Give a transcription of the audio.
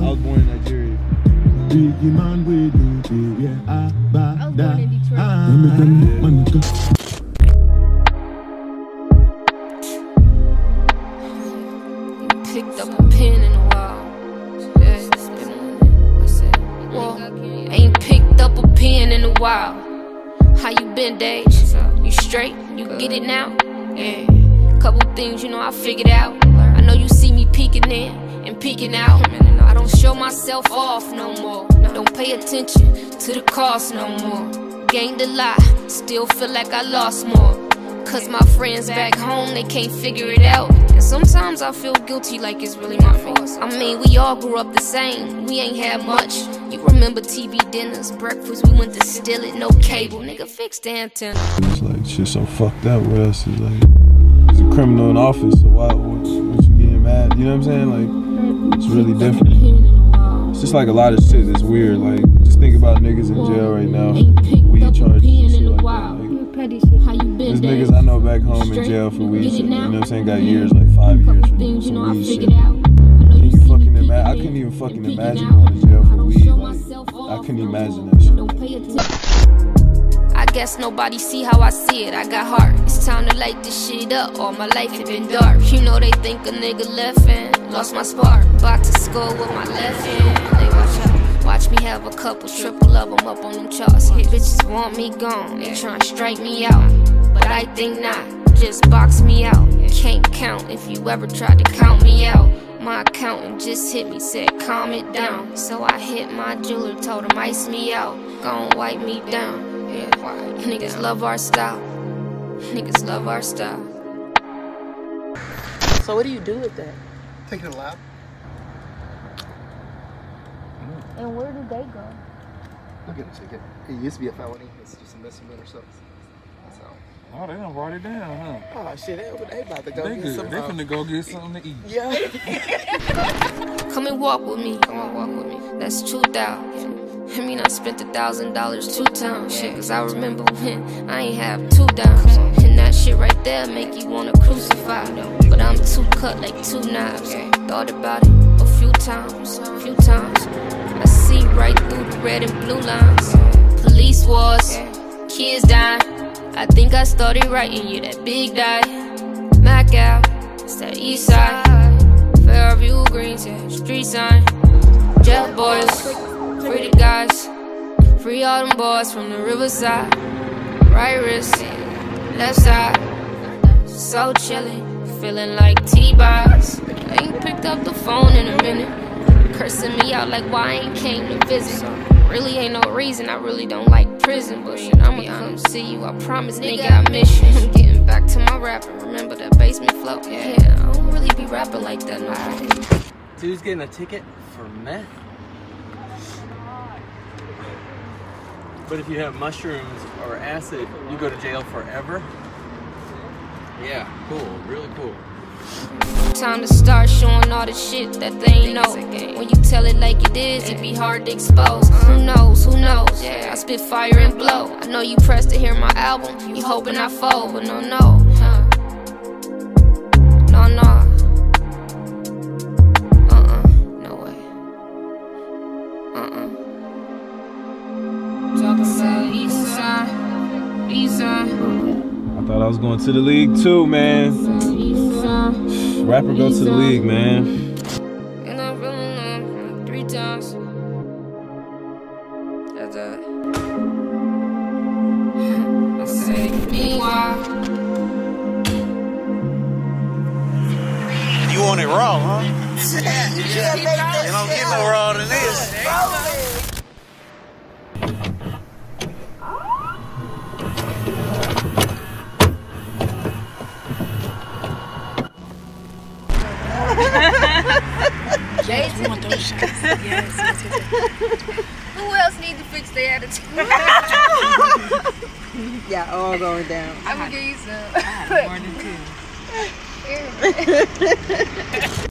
was born in Nigeria. Biggie man with Nigeria. I was born in Detroit. Picked up a pen in a while. Yeah, it's been a minute. I said, well, ain't picked up a pen in a while. How you been, Dage? You straight? You get it now? Yeah. Couple things, you know, I figured out. I know you see me peeking in and peeking out. I don't show myself off no more. Don't pay attention to the cost no more. Gained a lot, still feel like I lost more. Cause my friends back home, they can't figure it out. And sometimes I feel guilty like it's really my fault. I mean, we all grew up the same, we ain't had much. You remember TV dinners, breakfast, we went to steal it, no cable. Nigga, fix the antenna. It's like shit so fucked up with us. It's like, he's a criminal in office, so why what you getting mad? You know what I'm saying? Like, it's really different. It's just like a lot of shit that's weird. Like, just think about niggas in jail right now. Weed charges and shit like that. Like, there's niggas I know back home in jail for weed shit, you know what I'm saying? Got years, like 5 years for some weed shit. Can you fucking imagine? I couldn't even fucking imagine going to jail for weed. Like, I couldn't imagine that shit. I guess nobody see how I see it, I got heart. It's time to light this shit up, all my life it been dark. You know they think a nigga left hand, lost my spark. About to score with my left hand, they watch out. Watch me have a couple, triple of them up on them charts. Hit bitches want me gone, they tryna strike me out. But I think not, just box me out. Can't count if you ever tried to count me out. My accountant just hit me, said calm it down. So I hit my jeweler, told him ice me out. Gon' wipe me down, yeah. Niggas love our style, niggas love our style. So what do you do with that? Take it to the lab. And where do they go? I'll get a ticket. It used to be a felony. It's just a misdemeanor, so that's how. Oh, they done brought it down, huh? Oh shit, they about to go get some. They finna go get something to eat. Yeah. Come and walk with me, come on, walk with me. That's 2,000. I mean, I spent $1,000 2 times. Shit, cause I remember when I ain't have 2 dimes. And that shit right there make you wanna crucify. But I'm too cut like 2 knives. Thought about it a few times, I see right through the red and blue lines. Police wars, kids dying. I think I started writing you that big die. Mac out, it's that east side. Fairview Greens, yeah, street sign. Jet boys, free the guys. Free all them boys from the riverside. Right wrist, left side. So chillin', feeling like T-Bars. Ain't picked up the phone in a minute. Cursing me out like why I ain't came to visit. Really ain't no reason, I really don't like prison. But shit, I'ma come see you, I promise, nigga, I miss you. I'm getting back to my rapping, remember that basement flow? Yeah, I don't really be rapping like that no. Dude's getting a ticket for meth? But if you have mushrooms or acid, you go to jail forever? Yeah, cool, really cool. Time to start showing all the shit that they ain't know. When you tell it like it is, it be hard to expose. Who knows, who knows? Yeah, I spit fire and blow. I know you pressed to hear my album, you hoping I fold, but no, no. No, no. No way. Talk about east side, east side. I thought I was going to the league too, man. Rapper go to the league, man. And I'm feeling 3 times. That's it. I say, meanwhile. You want it raw, huh? You don't get no raw than this. Yes, we want those shots. Yes. Who else needs to fix their attitude? Yeah, all going down. I'm gonna give you some. I had more than 2.